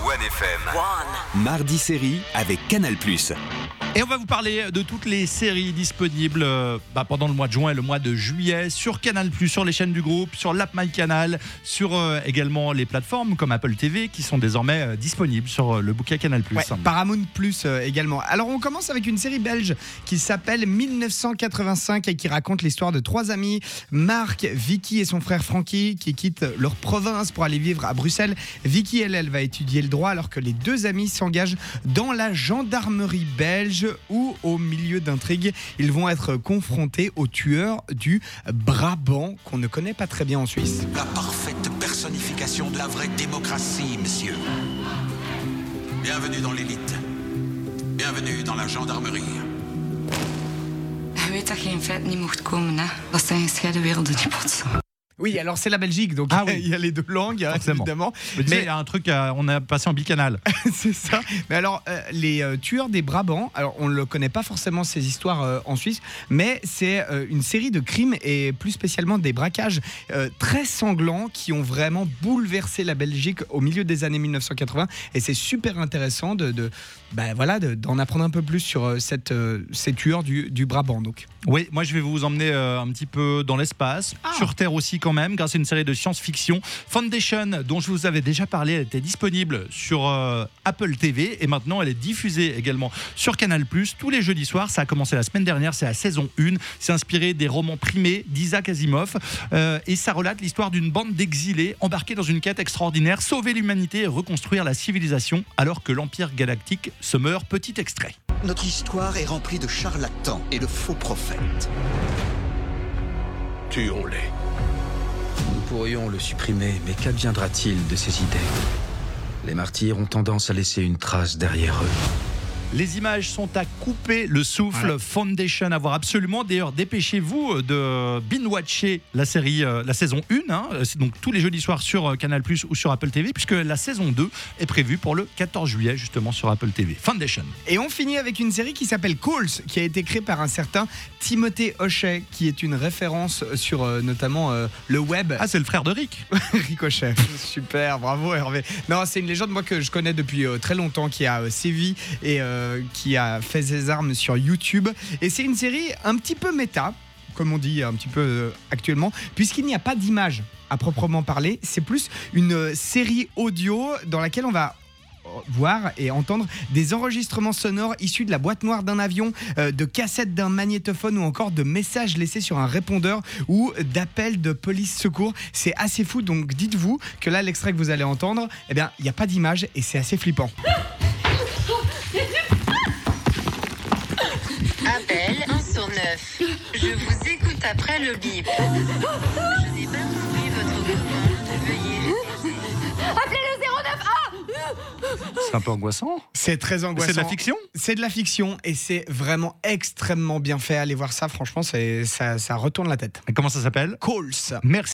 One FM. Mardi série avec Canal+. Et on va vous parler de toutes les séries disponibles pendant le mois de juin et le mois de juillet sur Canal+, sur les chaînes du groupe, sur l'app MyCanal, sur également les plateformes comme Apple TV qui sont désormais disponibles sur le bouquet Canal+. Ouais, Paramount Plus également. Alors on commence avec une série belge qui s'appelle 1985 et qui raconte l'histoire de trois amis, Marc, Vicky et son frère Francky, qui quittent leur province pour aller vivre à Bruxelles. Vicky, elle va étudier le droit alors que les deux amis s'engagent dans la gendarmerie belge où, au milieu d'intrigues, ils vont être confrontés aux tueurs du Brabant qu'on ne connaît pas très bien en Suisse. La parfaite personnification de la vraie démocratie, monsieur. Bienvenue dans l'élite. Bienvenue dans la gendarmerie. Je weet dat je in feite niet mocht komen, hè. Dat zijn gescheiden werelden die botsen. Oui, alors c'est la Belgique, donc il y a les deux langues, évidemment. Mais il y a un truc, on a passé en bicanal. C'est ça. Mais alors, les tueurs des Brabants, alors on ne le connaît pas forcément ces histoires en Suisse, mais c'est une série de crimes et plus spécialement des braquages très sanglants qui ont vraiment bouleversé la Belgique au milieu des années 1980. Et c'est super intéressant d'en apprendre un peu plus sur ces tueurs du Brabant. Donc. Oui, moi je vais vous emmener un petit peu dans l'espace, sur Terre aussi quand même, grâce à une série de science-fiction. Foundation, dont je vous avais déjà parlé, elle était disponible sur Apple TV et maintenant elle est diffusée également sur Canal+, tous les jeudis soirs. Ça a commencé la semaine dernière, c'est la saison 1. C'est inspiré des romans primés d'Isaac Asimov et ça relate l'histoire d'une bande d'exilés embarqués dans une quête extraordinaire, sauver l'humanité et reconstruire la civilisation alors que l'Empire galactique se meurt. Petit extrait. Notre histoire est remplie de charlatans et de faux prophètes. Tuons-les. Nous pourrions le supprimer, mais qu'adviendra-t-il de ces idées ? Les martyrs ont tendance à laisser une trace derrière eux. Les images sont à couper le souffle. Foundation à voir absolument. D'ailleurs, dépêchez-vous de binge-watcher la série, la saison 1. C'est donc tous les jeudis soirs sur Canal+ ou sur Apple TV, puisque la saison 2 est prévue pour le 14 juillet, justement, sur Apple TV. Foundation. Et on finit avec une série qui s'appelle Calls, qui a été créée par un certain Timothée Hochet, qui est une référence sur notamment le web. Ah, c'est le frère de Rick. Rick Hochet. Super, bravo Hervé. Non, c'est une légende moi que je connais depuis très longtemps, qui a sévi et qui a fait ses armes sur YouTube. Et c'est une série un petit peu méta, comme on dit un petit peu actuellement, puisqu'il n'y a pas d'image à proprement parler. C'est plus une série audio dans laquelle on va voir et entendre des enregistrements sonores issus de la boîte noire d'un avion, de cassettes d'un magnétophone ou encore de messages laissés sur un répondeur ou d'appels de police secours. C'est assez fou, donc dites-vous que là, l'extrait que vous allez entendre, il n'y a pas d'image et c'est assez flippant. Appel 1 sur 9. Je vous écoute après le bip. Je n'ai pas compris votre commande. Veuillez répéter. Appelez le 09A. C'est un peu angoissant. C'est très angoissant. C'est de la fiction ? C'est de la fiction et c'est vraiment extrêmement bien fait. Allez voir ça, franchement, ça retourne la tête. Et comment ça s'appelle ? Calls. Merci.